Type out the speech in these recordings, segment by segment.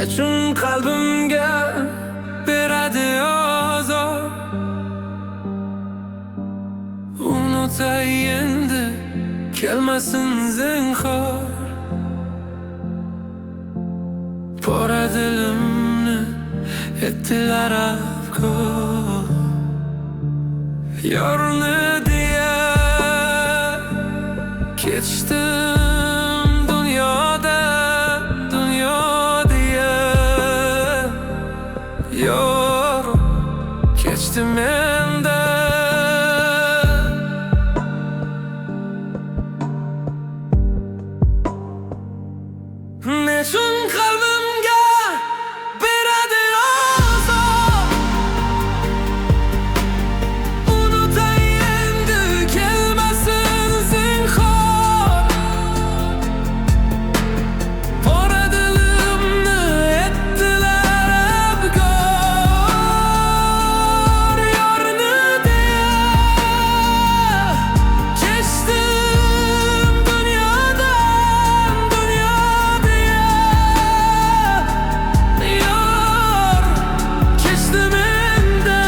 Nechun qalbimga beradi azor? Unutay endi, kelmasin zinhor. Pora dilimni etdilar afkor. Yorni deya ketishdim dunyodan, dunyo deya. Yor kechdi mendan. Nechun qalbimga beradi azor? Unutay endi, kelmasin zinhor. Pora dilimni etdilar abgor. Yorni deya kechdim dunyodan, dunyo deya. Yor kechdi mendan.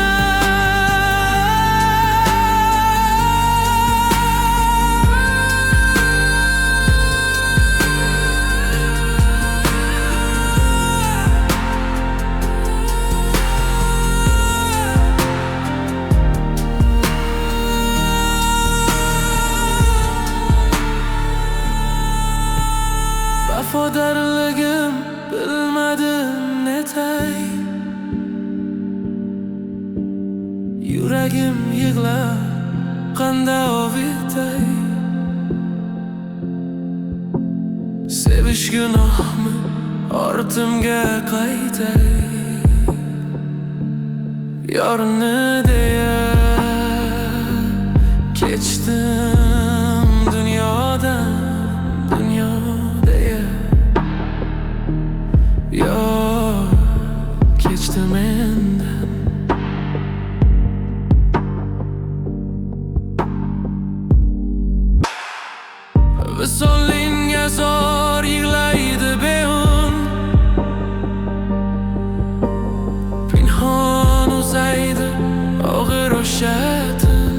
Vafodorligim bilmadim netay. Yuragim yig'lar qanda ovitay. Sevish gunohmi ortimga qaytay. Yorni deya kechdim dunyodan, dunyo deya. Yor kechdi mendan. Visolinga zor yig'laydi beun. Pinhon uzaydi og'ir o'sha tun.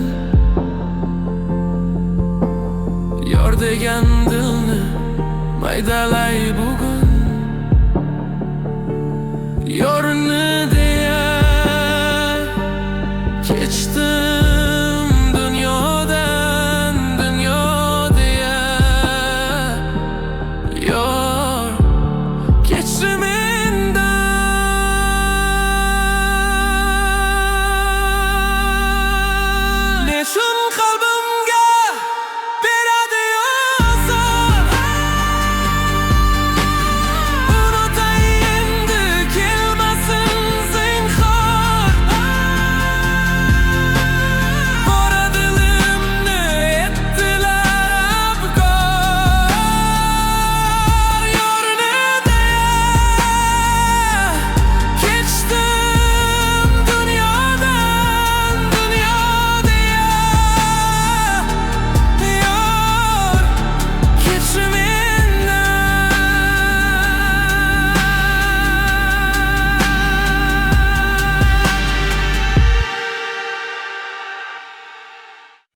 Yor degan dilni maydalay bugun. Yor